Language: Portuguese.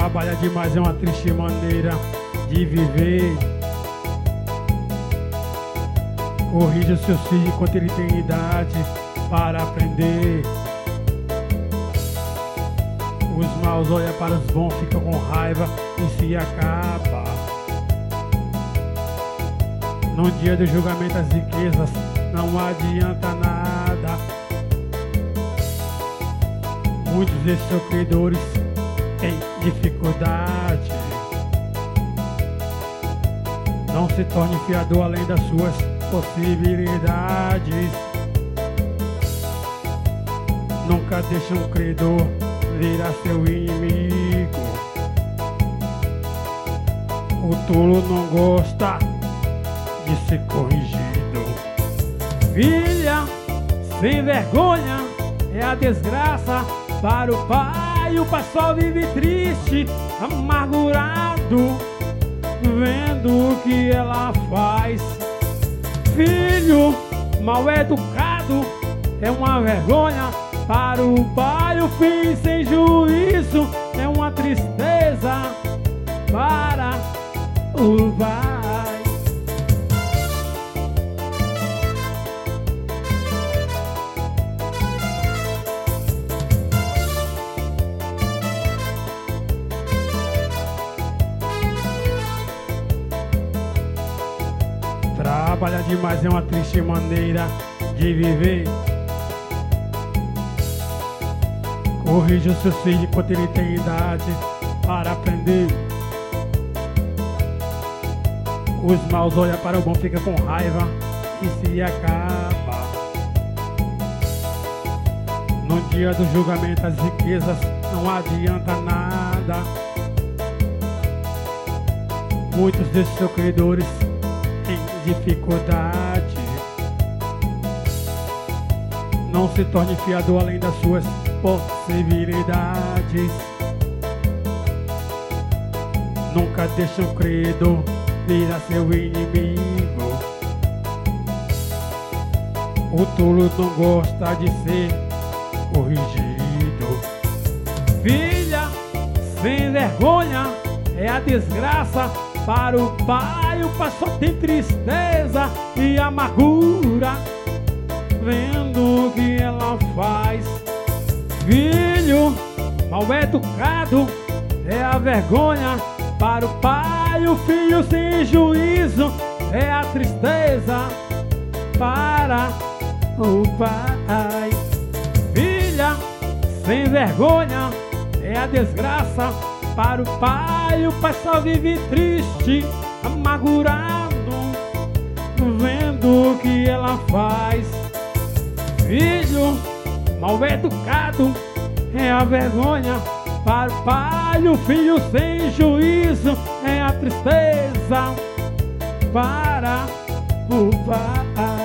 Trabalha demais é uma triste maneira de viver. Corrija o seu filho enquanto ele tem idade para aprender. Os maus olham para os bons, ficam com raiva e se acaba. No dia do julgamento as riquezas não adianta nada. Muitos desses são credores em dificuldade. Não se torne fiador além das suas possibilidades. Nunca deixe um credor virar seu inimigo. O tolo não gosta de ser corrigido. Filha sem vergonha é a desgraça para o pai. O pai só vive triste, amargurado, vendo o que ela faz. Filho mal educado é uma vergonha para o pai. O filho sem juízo é uma tristeza para o pai. Trabalhar demais é uma triste maneira de viver. Corrija o seu filho enquanto ele tem idade para aprender. Os maus olham para o bom, ficam com raiva e se acaba. No dia do julgamento as riquezas não adianta nada. Muitos desses seus credores em dificuldade. Não se torne fiador além das suas possibilidades. Nunca deixe um credor virar seu inimigo. O tolo não gosta de ser corrigido. Filha sem vergonha é a desgraça para o pai. O pai só tem tristeza e amargura, vendo o que ela faz. Filho mal educado é a vergonha para o pai. O filho sem juízo é a tristeza para o pai. Filha sem vergonha é a desgraça para o pai. O pai só vive triste, amargurado, vendo o que ela faz. Filho mal educado é a vergonha para o pai. O filho sem juízo é a tristeza para o pai.